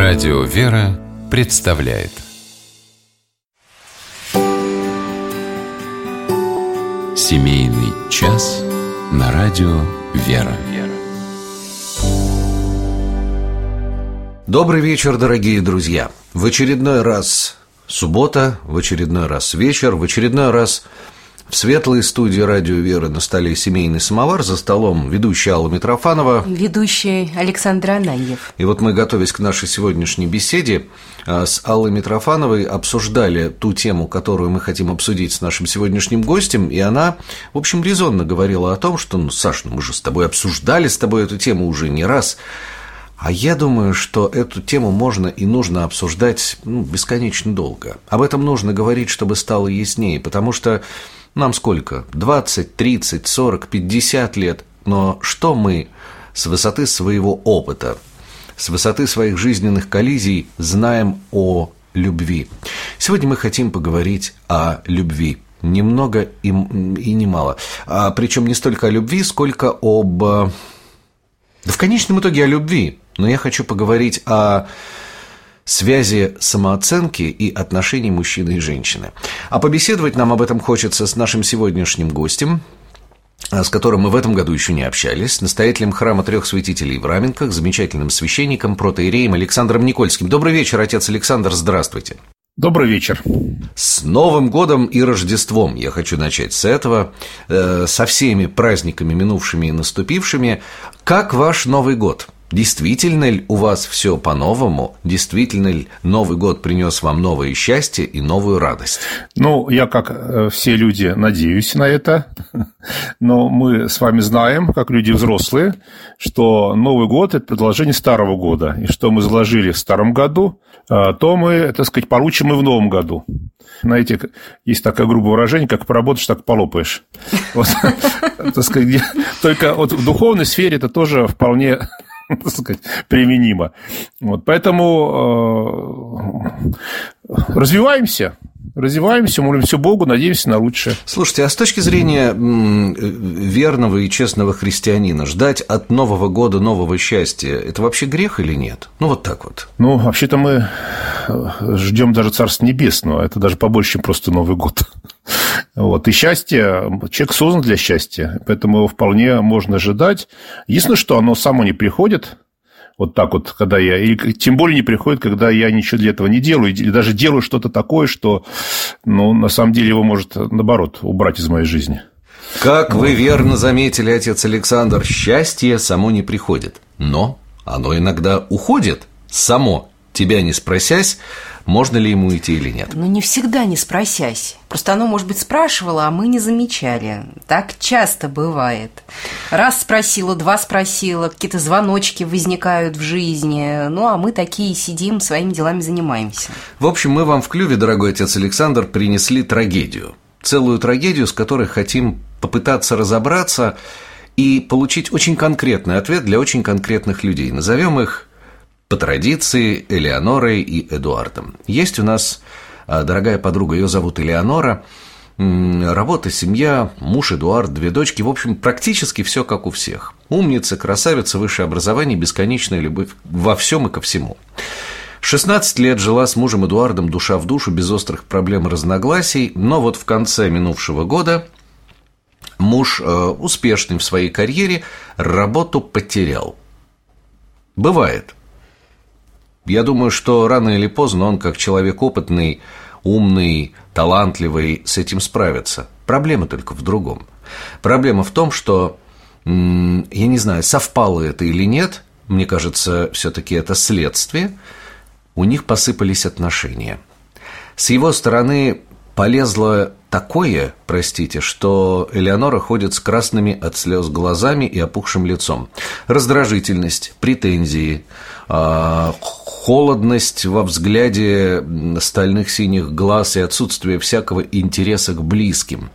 Радио «Вера» представляет семейный час на радио «Вера». Добрый вечер, дорогие друзья! В очередной раз суббота, в очередной раз вечер, в очередной раз в светлой студии радио «Вера» на столе семейный самовар, за столом ведущая Алла Митрофанова, ведущий Александр Ананьев. И вот мы, готовясь к нашей сегодняшней беседе, с Аллой Митрофановой обсуждали ту тему, которую мы хотим обсудить с нашим сегодняшним гостем, и она, в общем, резонно говорила о том, что, Саш, мы же с тобой обсуждали эту тему уже не раз. А я думаю, что эту тему можно и нужно обсуждать бесконечно долго. Об этом нужно говорить, чтобы стало яснее, потому что нам сколько? 20, 30, 40, 50 лет. Но что мы с высоты своего опыта, с высоты своих жизненных коллизий знаем о любви? Сегодня мы хотим поговорить о любви. Немного и немало. Причем не столько о любви, сколько в конечном итоге о любви. Но я хочу поговорить о связи самооценки и отношений мужчины и женщины. А побеседовать нам об этом хочется с нашим сегодняшним гостем, с которым мы в этом году еще не общались, настоятелем храма Трех Святителей в Раменках, замечательным священником, протоиереем Александром Никольским. Добрый вечер, отец Александр, здравствуйте. Добрый вечер. С Новым годом и Рождеством я хочу начать с этого, со всеми праздниками минувшими и наступившими. Как ваш Новый год? Действительно ли у вас все по-новому? Действительно ли Новый год принес вам новое счастье и новую радость? Я, как все люди, надеюсь на это. Но мы с вами знаем, как люди взрослые, что Новый год – это продолжение Старого года. И что мы заложили в Старом году, то мы, так сказать, получим и в Новом году. Знаете, есть такое грубое выражение, как поработаешь, так полопаешь. Только в духовной сфере это тоже вполне, так сказать, применимо. Поэтому развиваемся, молимся Богу, надеемся на лучшее. Слушайте, а с точки зрения верного и честного христианина, ждать от Нового года нового счастья – это вообще грех или нет? Вот так вот. Вообще-то мы ждем даже Царства Небесного, это даже побольше, чем просто Новый год. И счастье, человек создан для счастья, поэтому его вполне можно ожидать. Единственное, что оно само не приходит, когда или тем более не приходит, когда я ничего для этого не делаю, или даже делаю что-то такое, что, на самом деле его может, наоборот, убрать из моей жизни. Как вы верно заметили, отец Александр, счастье само не приходит, но оно иногда уходит само, тебя не спросясь, можно ли ему идти или нет. Не всегда не спросясь. Просто оно, может быть, спрашивало, а мы не замечали. Так часто бывает. Раз спросила, два спросила, какие-то звоночки возникают в жизни. А мы такие сидим, своими делами занимаемся. В общем, мы вам в клюве, дорогой отец Александр, принесли трагедию. Целую трагедию, с которой хотим попытаться разобраться и получить очень конкретный ответ для очень конкретных людей. Назовем их по традиции Элеонорой и Эдуардом. Есть у нас дорогая подруга, ее зовут Элеонора, работа, семья, муж Эдуард, 2 дочки, в общем, практически все как у всех. Умница, красавица, высшее образование, бесконечная любовь во всем и ко всему. 16 лет жила с мужем Эдуардом душа в душу, без острых проблем и разногласий, но в конце минувшего года муж, успешный в своей карьере, работу потерял. Бывает. Я думаю, что рано или поздно он, как человек опытный, умный, талантливый, с этим справится. Проблема только в другом. Проблема в том, что, я не знаю, совпало это или нет, мне кажется, все-таки это следствие, у них посыпались отношения. С его стороны полезло такое, что Элеонора ходит с красными от слез глазами и опухшим лицом. Раздражительность, претензии, холодность во взгляде стальных синих глаз и отсутствие всякого интереса к близким.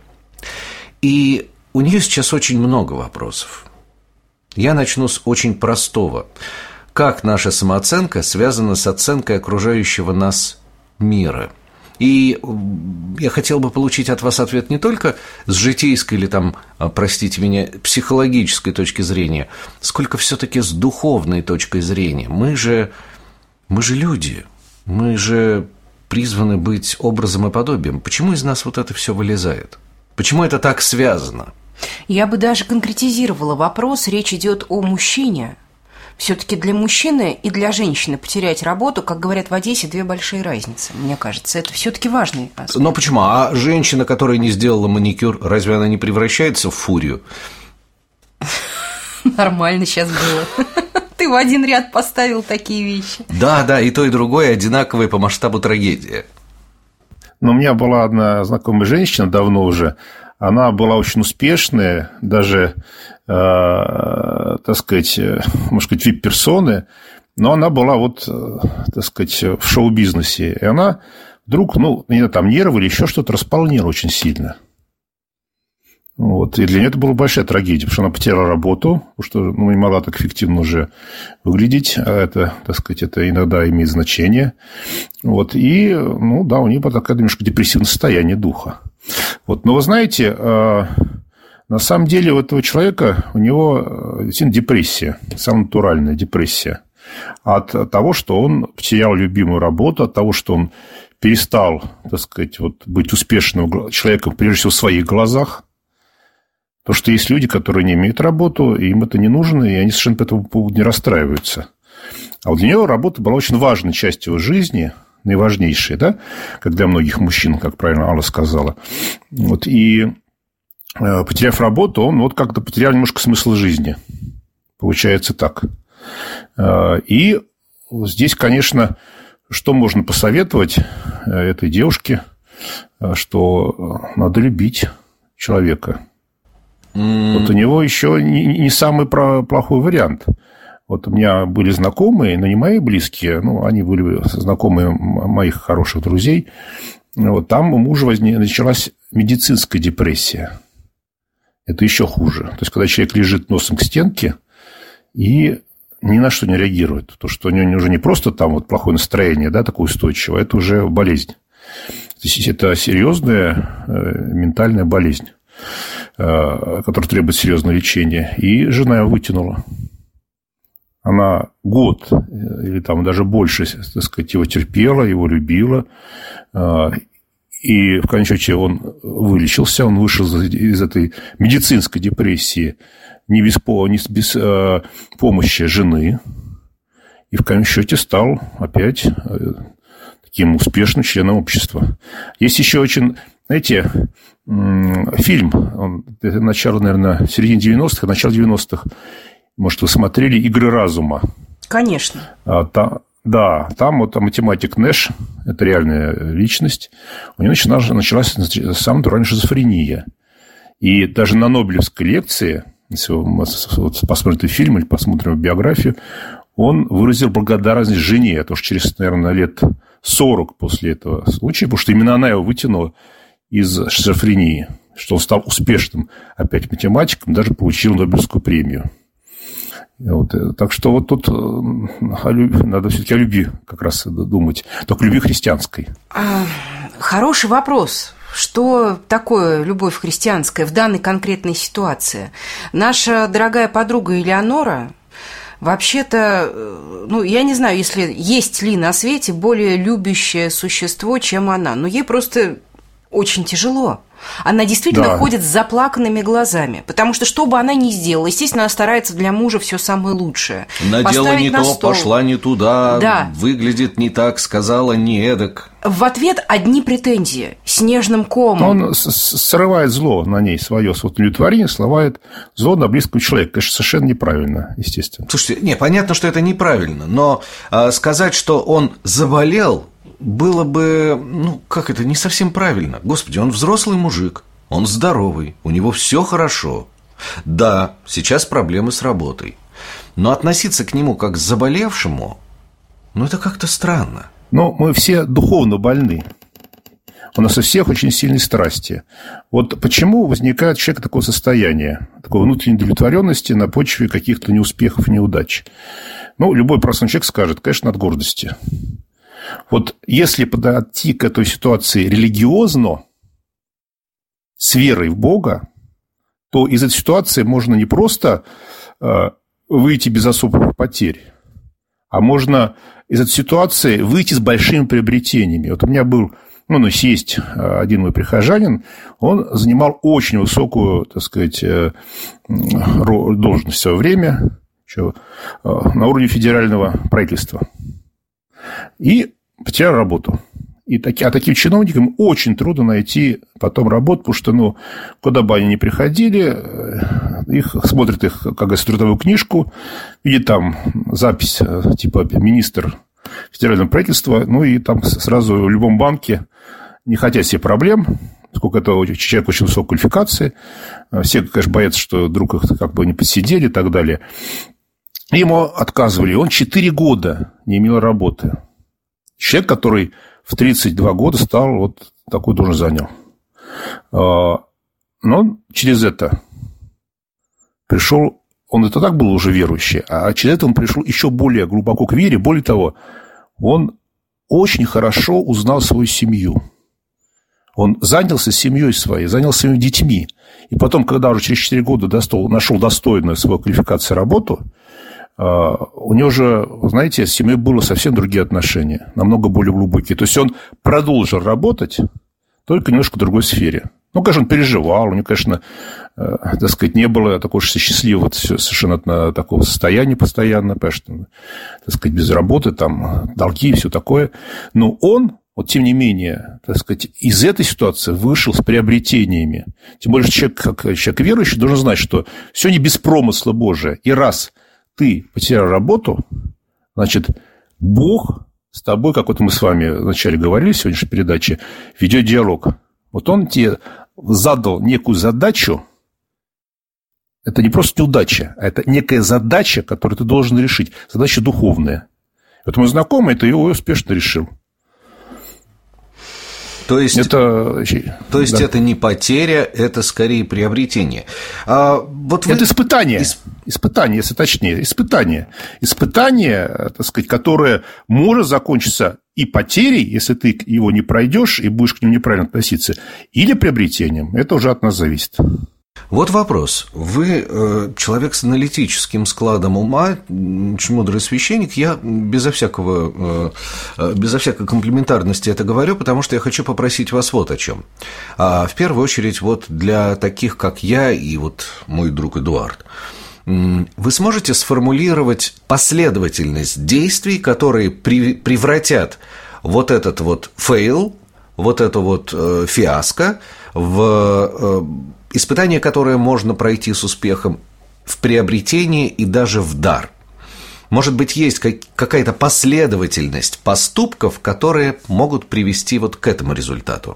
И у нее сейчас очень много вопросов. Я начну с очень простого. Как наша самооценка связана с оценкой окружающего нас мира? И я хотел бы получить от вас ответ не только с житейской или простите меня, психологической точки зрения, сколько все-таки с духовной точкой зрения. Мы же Мы же люди, мы же призваны быть образом и подобием. Почему из нас вот это все вылезает? Почему это так связано? Я бы даже конкретизировала вопрос. Речь идет о мужчине. Все-таки для мужчины и для женщины потерять работу, как говорят в Одессе, две большие разницы. Мне кажется, это все-таки важный аспект. Но почему? А женщина, которая не сделала маникюр, разве она не превращается в фурию? Нормально сейчас было. Ты в один ряд поставил такие вещи. Да, и то, и другое одинаковые по масштабу трагедия. Но у меня была одна знакомая женщина давно уже. Она была очень успешная, даже, так сказать, можно сказать, вип-персоны, но она была вот, так сказать, в шоу-бизнесе. И она вдруг, там нервы или еще что-то располнела очень сильно. Вот. И для нее это была большая трагедия, потому что она потеряла работу, потому что не могла так эффективно уже выглядеть, а это, так сказать, это иногда имеет значение. Вот. И, у нее было такое немножко депрессивное состояние духа. Вот. Но вы знаете, на самом деле у этого человека, у него действительно депрессия, самая натуральная депрессия. От того, что он потерял любимую работу, от того, что он перестал, так сказать, быть успешным человеком, прежде всего, в своих глазах. Потому что есть люди, которые не имеют работу, и им это не нужно, и они совершенно по этому поводу не расстраиваются. А вот для него работа была очень важной частью его жизни, наиважнейшей, да, как для многих мужчин, как правильно Алла сказала. Вот, и потеряв работу, он как-то потерял немножко смысл жизни. Получается так. И здесь, конечно, что можно посоветовать этой девушке, что надо любить человека. Вот у него еще не самый плохой вариант. Вот у меня были знакомые, но не мои близкие, они были знакомые моих хороших друзей. Вот там у мужа началась медицинская депрессия. Это еще хуже. То есть, когда человек лежит носом к стенке и ни на что не реагирует. Потому что у него уже не просто там плохое настроение, да, такое устойчивое, это уже болезнь. То есть, это серьезная ментальная болезнь, которая требует серьезного лечения. И жена его вытянула. Она год или там даже больше, так сказать, его терпела, его любила. И в конечном счете он вылечился, он вышел из этой медицинской депрессии не без помощи жены. И в конечном счете стал опять таким успешным членом общества. Есть еще очень, знаете, фильм, начало, наверное, в середине 90-х, начало 90-х, может, вы смотрели «Игры разума». Конечно. Да, там математик Нэш, это реальная личность, у него началась самая натуральная шизофрения. И даже на Нобелевской лекции, если мы посмотрим фильм или посмотрим биографию, он выразил благодарность жене, потому что через, наверное, лет 40 после этого случая, потому что именно она его вытянула из шизофрении, что он стал успешным опять математиком, даже получил Нобелевскую премию. Вот, так что вот тут надо все-таки о любви как раз думать, только любви христианской. Хороший вопрос. Что такое любовь христианская в данной конкретной ситуации? Наша дорогая подруга Элеонора, вообще-то, я не знаю, есть ли на свете более любящее существо, чем она, но ей просто очень тяжело. Она действительно ходит с заплаканными глазами, потому что бы она ни сделала, естественно, она старается для мужа все самое лучшее. Надела не то, пошла не туда, выглядит не так, сказала не эдак. В ответ одни претензии, снежным комом. Он срывает зло на ней свое, удовлетворение, срывает зло на близкого человека. Конечно, совершенно неправильно, естественно. Слушайте, понятно, что это неправильно, но сказать, что он заболел, было бы, не совсем правильно. Господи, он взрослый мужик, он здоровый, у него все хорошо. Да, сейчас проблемы с работой. Но относиться к нему как к заболевшему, это как-то странно. Мы все духовно больны. У нас у всех очень сильные страсти. Вот почему возникает у человека такое состояние, такой внутренней удовлетворенности на почве каких-то неуспехов и неудач? Любой простой человек скажет, конечно, от гордости. Вот если подойти к этой ситуации религиозно, с верой в Бога, то из этой ситуации можно не просто выйти без особых потерь, а можно из этой ситуации выйти с большими приобретениями. Вот у меня был, есть один мой прихожанин, он занимал очень высокую, так сказать, должность в свое время на уровне федерального правительства. И потерял работу. Таким чиновникам очень трудно найти потом работу, потому что, куда бы они ни приходили, смотрят их, как говорится, трудовую книжку, видят там запись типа министр федерального правительства, и там сразу в любом банке, не хотя себе проблем, сколько это человек очень высокой квалификации, все, конечно, боятся, что вдруг их как бы не подсидели и так далее. Ему отказывали, он 4 года не имел работы. Человек, который в 32 года стал вот такую должность занял. Но он через это пришел, он это так был уже верующий, а через это он пришел еще более глубоко к вере. Более того, он очень хорошо узнал свою семью. Он занялся семьей своей, занялся своими детьми. И потом, когда уже через 4 года нашел достойную свою квалификацию работу, у него же, знаете, с семьей было совсем другие отношения, намного более глубокие. То есть он продолжил работать, только немножко в другой сфере. Конечно, он переживал, у него, конечно, так сказать, не было такого счастливого совершенно такого состояния постоянно, потому что, так сказать, без работы, там, долги и все такое. Но он, тем не менее, так сказать, из этой ситуации вышел с приобретениями. Тем более, человек, как человек верующий, должен знать, что все не без промысла Божия. И раз ты потерял работу, значит, Бог с тобой, как мы с вами вначале говорили в сегодняшней передаче, ведет диалог. Он тебе задал некую задачу. Это не просто неудача, а это некая задача, которую ты должен решить. Задача духовная. Мой знакомый это его успешно решил. То есть это не потеря, это скорее приобретение. Это испытание. Испытание, если точнее. Испытание, так сказать, которое может закончиться и потерей, если ты его не пройдешь и будешь к нему неправильно относиться, или приобретением. Это уже от нас зависит. Вот вопрос. Вы человек с аналитическим складом ума, очень мудрый священник. Я безо всякой комплиментарности это говорю, потому что я хочу попросить вас вот о чем. В первую очередь, для таких, как я и мой друг Эдуард, вы сможете сформулировать последовательность действий, которые превратят этот фейл, эту фиаско в испытание, которое можно пройти с успехом, в приобретение и даже в дар. Может быть, есть какая-то последовательность поступков, которые могут привести к этому результату?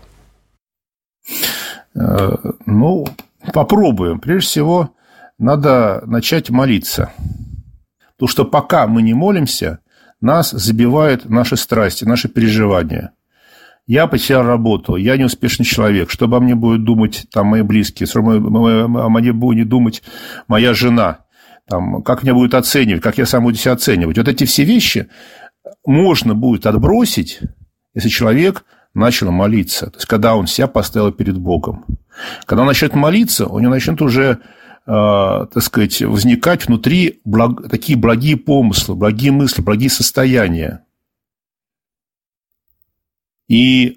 Попробуем. Прежде всего, надо начать молиться. Потому что пока мы не молимся, нас забивают наши страсти, наши переживания. Я потерял работу, я неуспешный человек, что обо мне будут думать мои близкие, что о мне будет думать моя жена, как меня будут оценивать, как я сам буду себя оценивать. Эти все вещи можно будет отбросить, если человек начал молиться. То есть, когда он себя поставил перед Богом. Когда он начнет молиться, у него начнут уже, так сказать, возникать внутри такие благие помыслы, благие мысли, благие состояния. И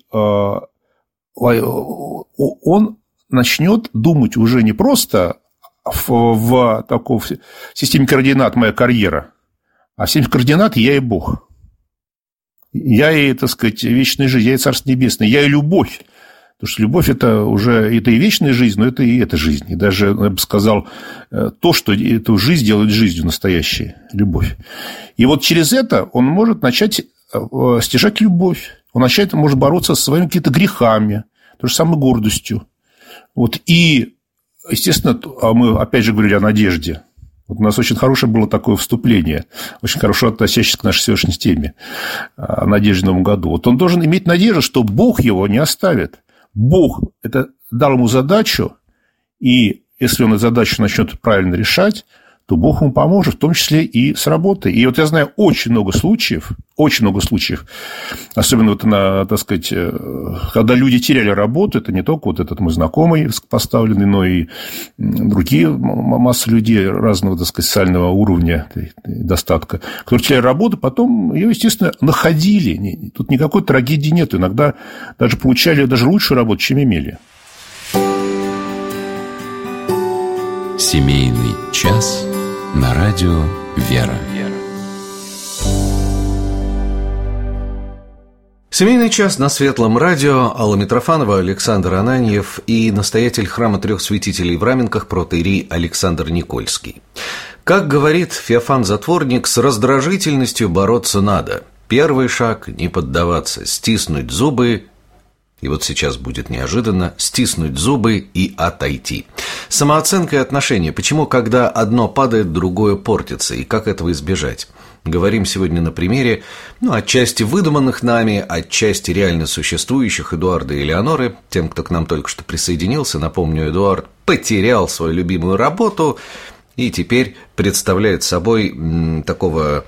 он начнет думать уже не просто в системе координат «моя карьера», а в системе координат «я и Бог». Я и, так сказать, вечная жизнь, я и Царство Небесное, я и любовь. Потому что любовь – это и вечная жизнь, но это и эта жизнь. И даже, я бы сказал, то, что эту жизнь делает жизнью настоящей, любовь. И через это он может начать стяжать любовь. Он может бороться со своими какими-то грехами, той же самой гордостью. И, естественно, мы опять же говорили о надежде. У нас очень хорошее было такое вступление, очень хорошо относящееся к нашей сегодняшней теме о надежде в Новом году. Он должен иметь надежду, что Бог его не оставит. Бог дал ему задачу, и если он эту задачу начнет правильно решать, то Бог ему поможет, в том числе и с работой. И я знаю очень много случаев, очень много случаев. Особенно вот так сказать, когда люди теряли работу, это не только вот этот мой знакомый поставленный, но и другие массы людей разного, так сказать, социального уровня достатка, которые теряли работу, потом ее, естественно, находили. Тут никакой трагедии нет. Иногда даже получали даже лучшую работу, чем имели. Семейный час на радио «Вера». Семейный час на Светлом радио. Алла Митрофанова, Александр Ананьев и настоятель храма трех святителей в Раменках протоиерей Александр Никольский. Как говорит Феофан Затворник, с раздражительностью бороться надо. Первый шаг – не поддаваться, стиснуть зубы. И вот сейчас будет неожиданно стиснуть зубы и отойти. Самооценка и отношения. Почему, когда одно падает, другое портится? И как этого избежать? Говорим сегодня на примере, отчасти выдуманных нами, отчасти реально существующих Эдуарда и Элеоноры. Тем, кто к нам только что присоединился, напомню, Эдуард потерял свою любимую работу и теперь представляет собой такого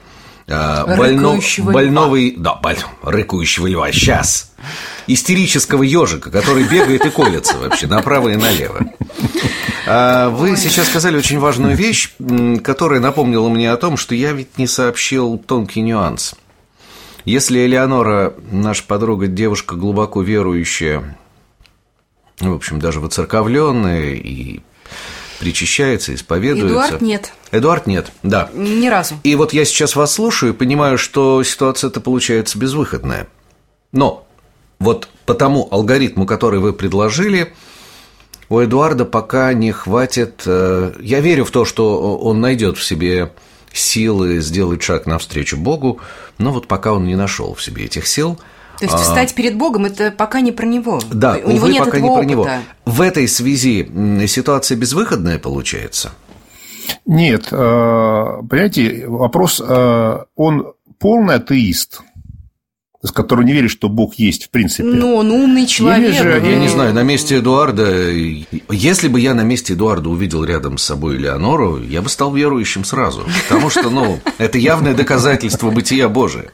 рыкающего льва, сейчас, истерического ежика, который бегает и колется вообще направо и налево. Вы сейчас сказали очень важную вещь, которая напомнила мне о том, что я ведь не сообщил тонкий нюанс. Если Элеонора, наша подруга, девушка глубоко верующая, в общем, даже воцерковленная и причащается, исповедуется. Эдуард нет, да. Ни разу. И вот я сейчас вас слушаю и понимаю, что ситуация-то получается безвыходная. Но вот по тому алгоритму, который вы предложили, у Эдуарда пока не хватит. Я верю в то, что он найдет в себе силы сделать шаг навстречу Богу, но вот пока он не нашел в себе этих сил. То есть встать перед Богом – это пока не про него. Да, у него нет пока этого не про опыта. него. В этой связи ситуация безвыходная получается? Нет, понимаете, вопрос, он полный атеист, который не верит, что Бог есть в принципе. Ну, он умный человек. Я не знаю, на месте Эдуарда, если бы я на месте Эдуарда увидел рядом с собой Элеонору, я бы стал верующим сразу, потому что, это явное доказательство бытия Божия.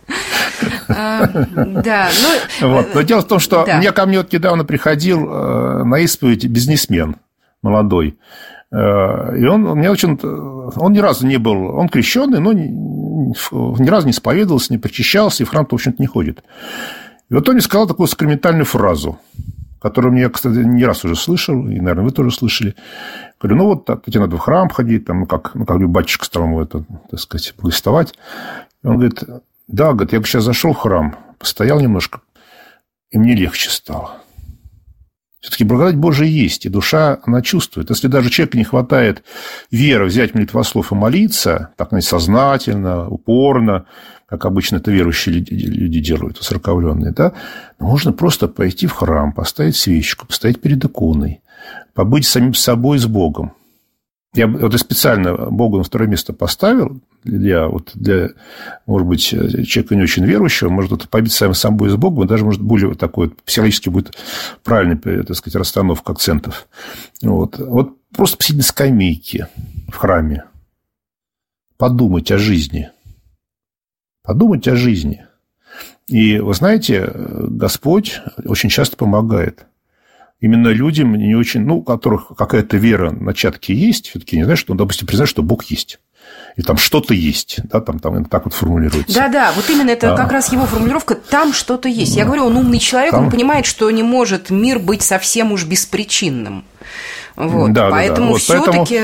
Да, но дело в том, что ко мне вот недавно приходил на исповедь бизнесмен молодой, и он ни разу не был, он крещеный, но ни разу не исповедовался, не причащался, и в храм-то, в общем-то, не ходит. И вот он мне сказал такую сакраментальную фразу, которую я, кстати, не раз уже слышал, и, наверное, вы тоже слышали. Говорю, тебе надо в храм ходить, как батюшка стал ему это, так сказать, благовествовать. И он говорит, да, я сейчас зашел в храм, постоял немножко, и мне легче стало. Все-таки благодать Божия есть, и душа, она чувствует. Если даже человеку не хватает веры взять молитвослов и молиться, так, сознательно, упорно, как обычно это верующие люди делают, воцерковленные, можно просто пойти в храм, поставить свечку, постоять перед иконой, побыть самим собой с Богом. Я специально Бога на второе место поставил для, может быть, человека не очень верующего, может побить самим собой с Богом, даже, может, более такой психологически будет правильная, так сказать, расстановка акцентов. Вот просто посидеть на скамейке в храме, подумать о жизни. Подумать о жизни. И, вы знаете, Господь очень часто помогает. Именно людям не очень, у которых какая-то вера, начатки есть, все-таки не знаю, что, допустим, признать, что Бог есть. И там что-то есть, там так вот формулируется. Да, вот именно это как раз его формулировка, там что-то есть. Я говорю, он умный человек, он понимает, что не может мир быть совсем уж беспричинным. Поэтому все-таки,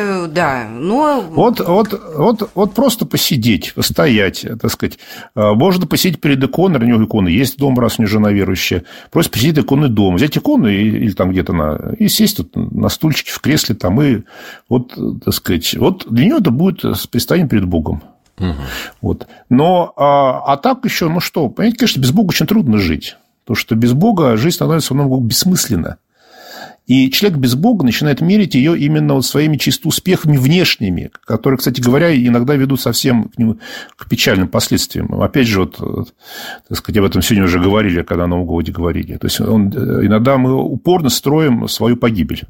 Вот просто посидеть, постоять, так сказать. Можно посидеть перед иконой, у него икона есть дома, раз у него жена верующая. Просто посидеть иконой дома, взять икону или там где-то и сесть на стульчике, в кресле там, и так сказать, для него это будет предстояние перед Богом. Угу. Но, так еще, понимаете, конечно, без Бога очень трудно жить. Потому что без Бога жизнь становится много бессмысленна. И человек без Бога начинает мерить ее именно своими чисто успехами внешними, которые, кстати говоря, иногда ведут совсем к печальным последствиям. Опять же, так сказать, об этом сегодня уже говорили, когда на Новом годе говорили. То есть, иногда мы упорно строим свою погибель.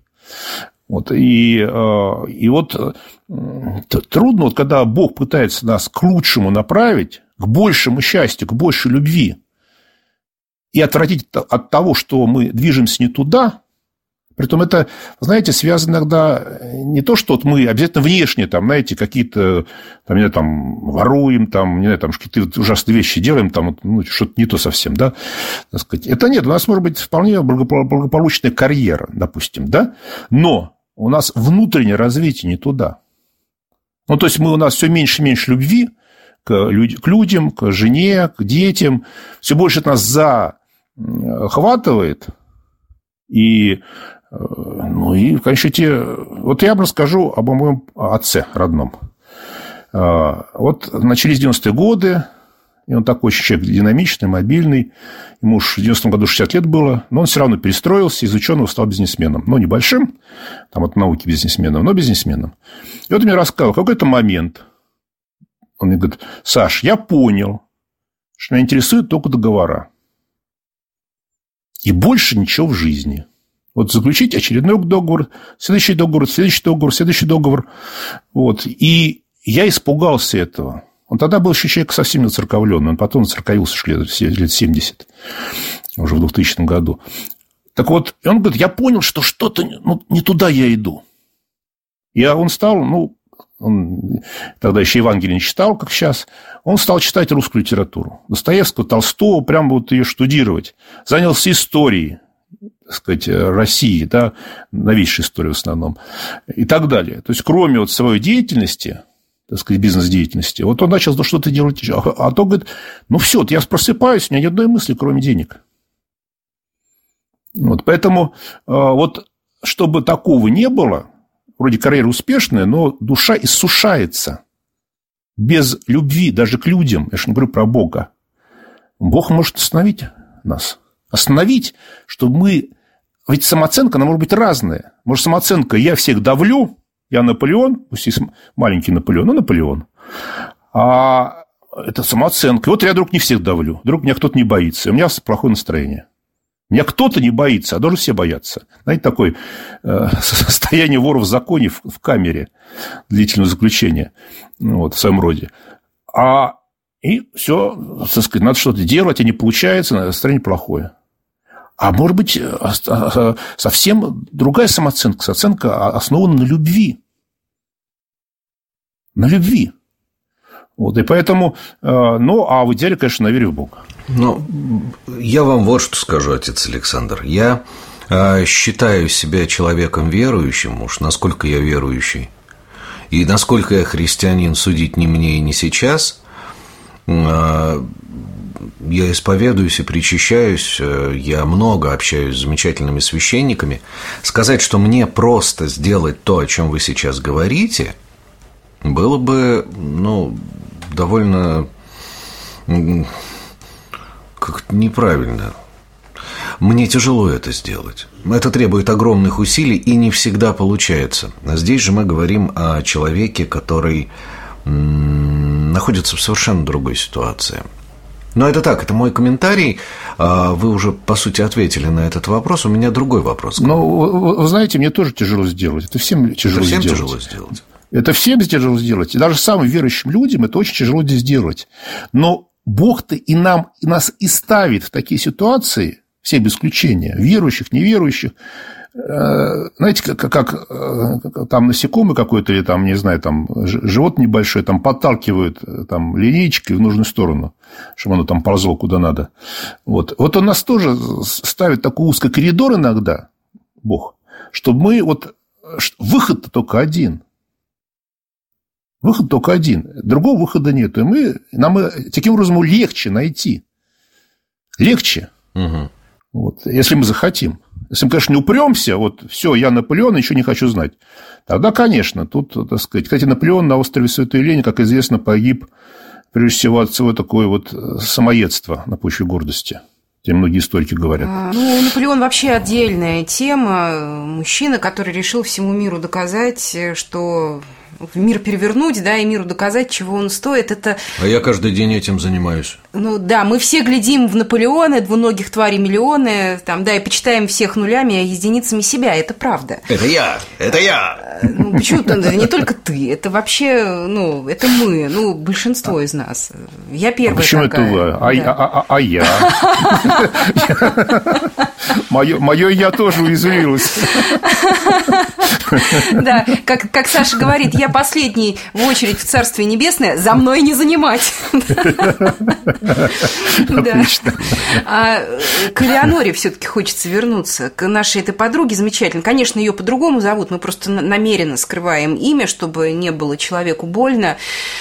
Трудно, когда Бог пытается нас к лучшему направить, к большему счастью, к большей любви, и отвратить от того, что мы движемся не туда. Притом это, знаете, связано иногда не то, что вот мы обязательно внешне, там, знаете, какие-то, там, не знаю, там, воруем, там, не знаю, там, какие-то ужасные вещи делаем, там, ну, что-то не то совсем, да, так сказать. Это нет, у нас может быть вполне благополучная карьера, допустим, да, но у нас внутреннее развитие не туда. Ну, то есть, у нас все меньше и меньше любви к людям, к жене, к детям, все больше от нас захватывает, и... Ну, и, конечно, вот я вам расскажу об моем отце родном. Вот начались 90-е годы, и он такой человек динамичный, мобильный. Ему уж в 90-м году 60 лет было, но он все равно перестроился, из ученого стал бизнесменом. Ну, небольшим, там от науки бизнесменом, но бизнесменом. И вот он мне рассказал, в какой-то момент он мне говорит: Саш, я понял, что меня интересуют только договора. И больше ничего в жизни. Вот заключить очередной договор, следующий договор, следующий договор, следующий договор. Вот. И я испугался этого. Он тогда был еще человек совсем нацерковленный. Он потом нацерковился лет 70, уже в 2000 году. Так вот, и он говорит: я понял, что что-то не туда я иду. И он стал, он тогда еще Евангелие не читал, как сейчас. Он стал читать русскую литературу. Достоевского, Толстого, прямо вот ее штудировать. Занялся историей, так сказать, России, да, новейшей истории в основном, и так далее. То есть, кроме вот своей деятельности, так сказать, бизнес-деятельности, вот он начал что-то делать еще. А то говорит: ну, все, вот я просыпаюсь, у меня ни одной мысли, кроме денег. Вот, поэтому, вот, чтобы такого не было, вроде карьера успешная, но душа иссушается. Без любви даже к людям, я же не говорю про Бога. Бог может остановить нас. Остановить, чтобы мы... Ведь самооценка, она может быть разная. Может, самооценка: я всех давлю, я Наполеон, пусть есть маленький Наполеон, но Наполеон. А это самооценка. И вот я вдруг не всех давлю, вдруг меня кто-то не боится, и у меня плохое настроение. Меня кто-то не боится, а должны все бояться. Знаете, такое состояние вора в законе в камере длительного заключения, вот, в своем роде. И все, так сказать, надо что-то делать, а не получается, настроение плохое. А может быть, совсем другая самооценка. Самооценка основана на любви. На любви. Вот, и поэтому, а в идеале, конечно, на вере в Бога. Ну, я вам вот что скажу, отец Александр. Я считаю себя человеком верующим, уж насколько я верующий, и насколько я христианин, судить не мне и не сейчас. Я исповедуюсь и причащаюсь, я много общаюсь с замечательными священниками. Сказать, что мне просто сделать то, о чем вы сейчас говорите, было бы, довольно как-то неправильно. Мне тяжело это сделать. Это требует огромных усилий, и не всегда получается. А здесь же мы говорим о человеке, который находится в совершенно другой ситуации. Но это так, это мой комментарий. Вы уже, по сути, ответили на этот вопрос. У меня другой вопрос. Вы знаете, мне тоже тяжело сделать. Это всем тяжело сделать. Это всем тяжело сделать. И даже самым верующим людям это очень тяжело сделать. Но Бог-то и нас и ставит в такие ситуации, все без исключения, верующих, неверующих. Знаете, как там насекомое какое-то, или там, не знаю, там животное небольшое, там подталкивают там линеечкой в нужную сторону, чтобы оно там ползло куда надо. Вот он нас тоже ставит такой узкий коридор иногда, Бог, чтобы мы выход-то только один. Выход только один. Другого выхода нет. И нам таким образом легче найти. Легче. Угу. Вот, если мы захотим. Если мы, конечно, не упремся, все, я Наполеон, ничего не хочу знать. Тогда, конечно, тут, так сказать... Кстати, Наполеон на острове Святой Елены, как известно, погиб прежде всего от своего такое самоедства на почве гордости. Тем многие историки говорят. Наполеон вообще отдельная тема. Мужчина, который решил всему миру доказать, что мир перевернуть, да, и миру доказать, чего он стоит. Это... А я каждый день этим занимаюсь. Ну да, мы все глядим в Наполеоны, двуногих тварей миллионы, там, да, и почитаем всех нулями, а единицами себя, это правда. Это я! Ну, почему-то не только ты, это вообще, ну, это мы, ну, большинство из нас. Я первая почему такая. Это вы? Я? Мое я тоже уязвилось. Да, как Саша говорит, я последний в очередь в Царствие Небесное, за мной не занимать. Отлично. А к Элеоноре все-таки хочется вернуться, к нашей этой подруге замечательно. Конечно, ее по-другому зовут, мы просто намеренно скрываем имя, чтобы не было человеку больно.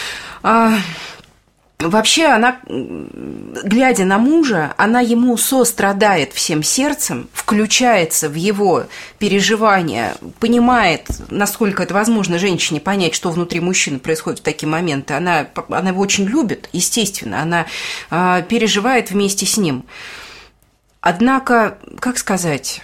Вообще, она, глядя на мужа, она ему сострадает всем сердцем, включается в его переживания, понимает, насколько это возможно женщине понять, что внутри мужчины происходит в такие моменты. Она его очень любит, естественно, она переживает вместе с ним. Однако, как сказать,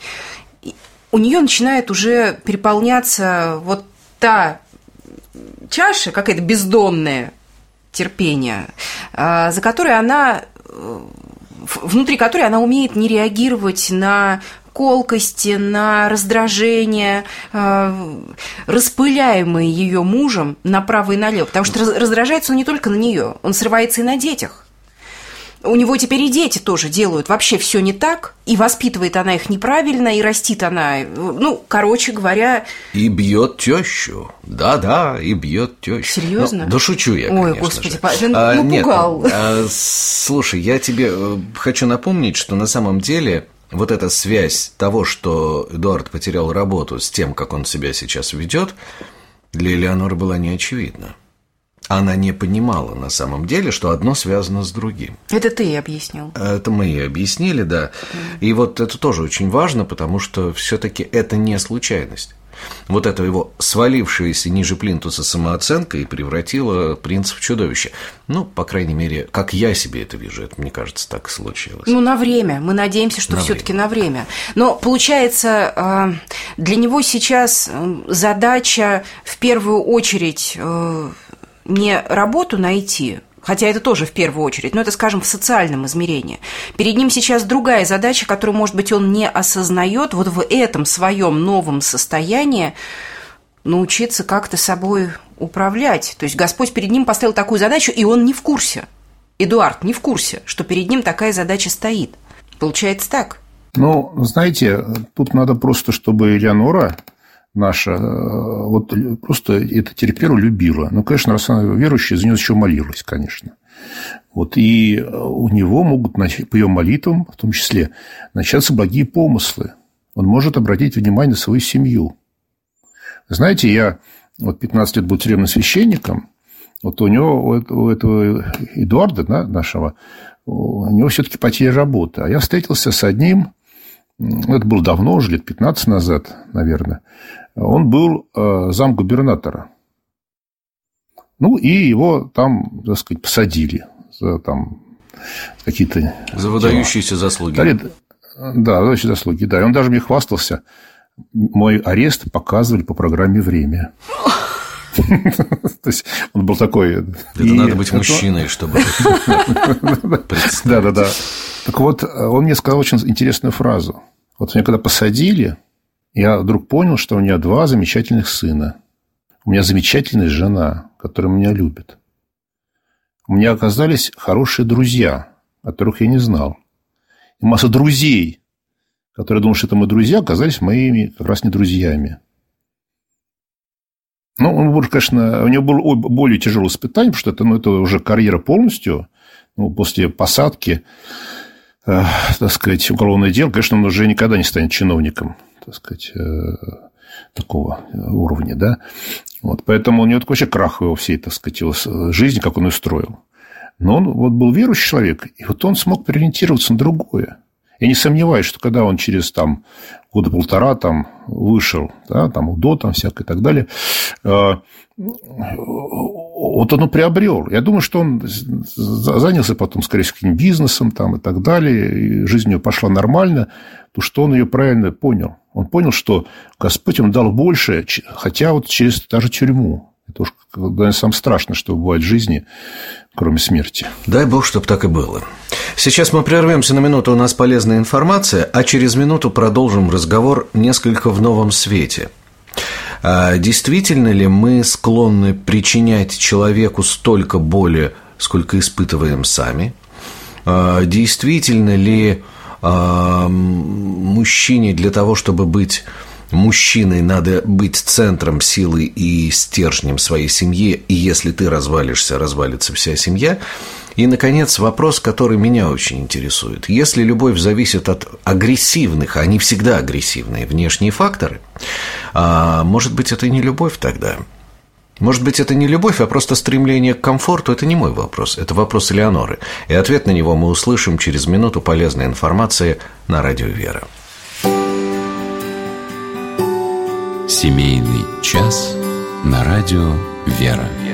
у нее начинает уже переполняться вот та чаша, какая-то бездонная, терпения, за которой она, внутри которой она умеет не реагировать на колкости, на раздражение, распыляемые ее мужем направо и налево. Потому что раздражается он не только на нее, он срывается и на детях. У него теперь и дети тоже делают вообще все не так, и воспитывает она их неправильно, и растит она, ну, короче говоря... И бьет тещу. Да, и бьет тещу. Серьезно? Да шучу я, конечно. Ой, господи, ты напугал. Нет, слушай, я тебе хочу напомнить, что на самом деле вот эта связь того, что Эдуард потерял работу, с тем, как он себя сейчас ведет, для Элеоноры была неочевидна. Она не понимала на самом деле, что одно связано с другим. Это ты объяснил. Это мы и объяснили, да. И вот это тоже очень важно, потому что все-таки это не случайность. Вот это его свалившаяся ниже плинтуса самооценка и превратила принца в чудовище. Ну, по крайней мере, как я себе это вижу, это, мне кажется, так и случилось. Ну, на время. Мы надеемся, что все-таки на время. Но, получается, для него сейчас задача в первую очередь... не работу найти, хотя это тоже в первую очередь, но это, скажем, в социальном измерении. Перед ним сейчас другая задача, которую, может быть, он не осознает, вот в этом своем новом состоянии научиться как-то собой управлять. То есть Господь перед ним поставил такую задачу, и он не в курсе. Эдуард не в курсе, что перед ним такая задача стоит. Получается так. Ну, знаете, тут надо просто, чтобы Элеонора... наша, вот просто это терпело, любила. Ну, конечно, раз она верующая, за нее еще молилась, конечно. Вот, и у него могут, по ее молитвам, в том числе, начаться благие помыслы. Он может обратить внимание на свою семью. Знаете, я вот 15 лет был тюремным священником, вот у него, у этого Эдуарда, да, нашего, у него все-таки потеря работы. А я встретился с одним, это было давно, уже лет 15 назад, наверное. Он был замгубернатора. Ну, и его там, так сказать, посадили за там какие-то... За выдающиеся заслуги. Да, выдающиеся заслуги, да. И он даже мне хвастался. Мой арест показывали по программе «Время». То есть, он был такой... Это надо быть мужчиной, чтобы представить. Да. Так вот, он мне сказал очень интересную фразу. Вот меня когда посадили, я вдруг понял, что у меня 2 замечательных сына. У меня замечательная жена, которая меня любит. У меня оказались хорошие друзья, которых я не знал. И масса друзей, которые думали, что это мои друзья, оказались моими как раз не друзьями. Ну, он был, конечно, у него было более тяжелое испытание, потому что это уже карьера полностью. Ну, после посадки, так сказать, уголовное дело, конечно, он уже никогда не станет чиновником, так сказать, такого уровня, да. Вот, поэтому у него такой вообще крах его всей, так сказать, его жизни, как он ее строил. Но он вот был верующий человек, и вот он смог переориентироваться на другое. Я не сомневаюсь, что когда он через там, года полтора там, вышел, да, там, УДО, там, всякое и так далее, вот он приобрел. Я думаю, что он занялся потом, скорее всего, каким-нибудь бизнесом там, и так далее, и жизнь у него пошла нормально, потому что он ее правильно понял. Он понял, что Господь ему дал больше, хотя вот через даже тюрьму. Это уж, наверное, самое страшное, что бывает в жизни, кроме смерти. Дай Бог, чтобы так и было. Сейчас мы прервемся на минуту, у нас полезная информация, а через минуту продолжим разговор несколько в новом свете. Действительно ли мы склонны причинять человеку столько боли, сколько испытываем сами? Действительно ли мужчине для того, чтобы быть мужчиной, надо быть центром силы и стержнем своей семьи, и если ты развалишься, развалится вся семья? И, наконец, вопрос, который меня очень интересует. Если любовь зависит от агрессивных, а они всегда агрессивные, внешние факторы, может быть, это не любовь тогда? Может быть, это не любовь, а просто стремление к комфорту? Это не мой вопрос, это вопрос Элеоноры. И ответ на него мы услышим через минуту полезной информации на радио «Вера». Семейный час на радио «Вера».